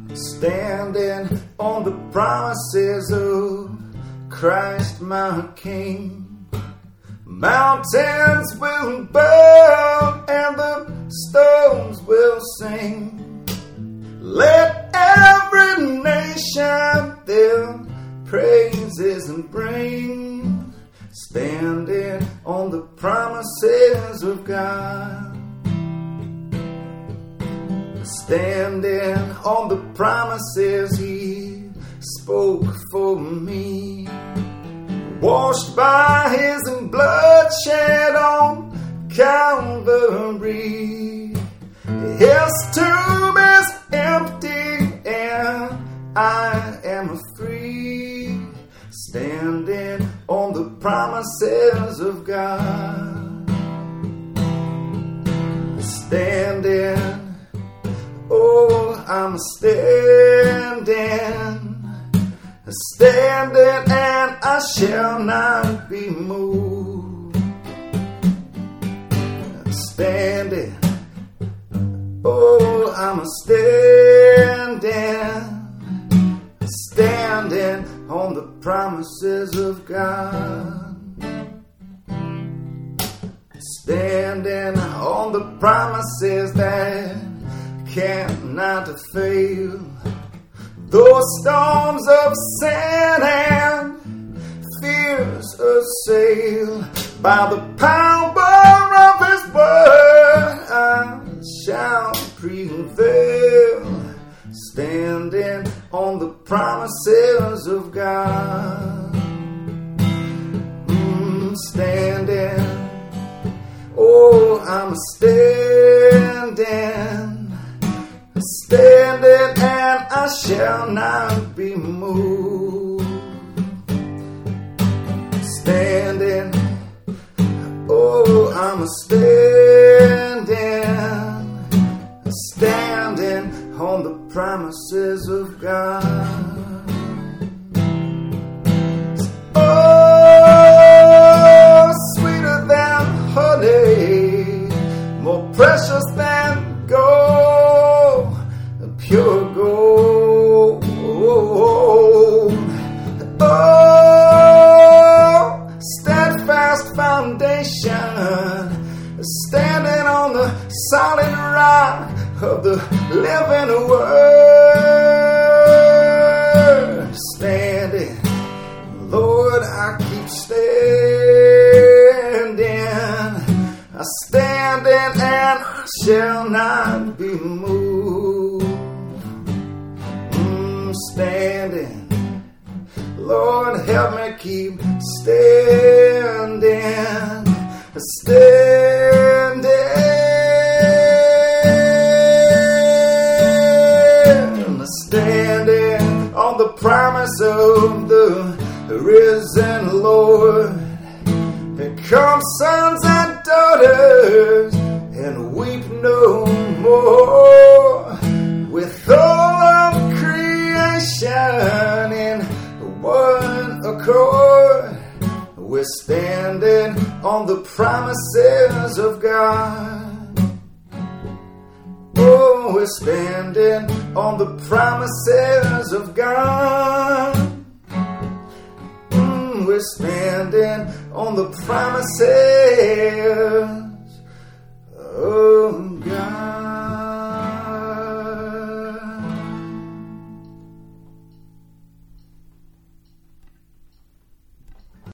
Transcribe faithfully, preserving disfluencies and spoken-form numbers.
standing on the promises of Christ my King. Mountains will bow and the stones will sing. Let every nation their praises bring, standing on the promises of God. Standing on the promises He spoke for me. Washed by His blood shed on Calvary. His tomb is empty and I am free. Standing on the promises of God. Standing, oh, I'm standing. Standing and I shall not be moved. Standing, oh, I'm standing. Standing on the promises of God. Standing on the promises that cannot fail. Those storms of sin and fears assail, by the power of His word I shall prevail. Standing on the promises of God. Mm, standing, oh, I'm standing. Standing and I shall not be moved. Standing, oh, I'm standing. Standing on the promises of God. Oh, sweeter than honey, more precious than gold, pure gold. Oh, steadfast foundation, standing on the solid rock of the living word. Standing, Lord, I keep standing. I standing and I shall not be moved. Mm, standing, Lord, help me keep standing. Standing. Standing on the promise of the risen Lord. Become sons and daughters and weep no more. With all of creation in one accord, we're standing on the promises of God. Oh, we're standing on the promises of God. Mm, we're standing on the promises